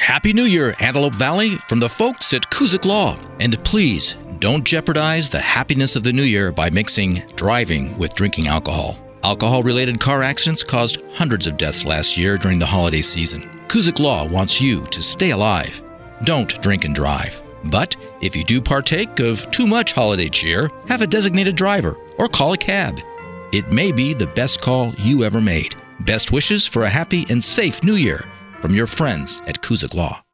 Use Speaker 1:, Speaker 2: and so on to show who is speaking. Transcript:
Speaker 1: Happy New Year, Antelope Valley, from the folks at Cusick Law. And please, don't jeopardize the happiness of the new year by mixing driving with drinking alcohol. Alcohol-related car accidents caused hundreds of deaths last year during the holiday season. Cusick Law wants you to stay alive. Don't drink and drive. But if you do partake of too much holiday cheer, have a designated driver or call a cab. It may be the best call you ever made. Best wishes for a happy and safe new year from your friends at Cusick Law.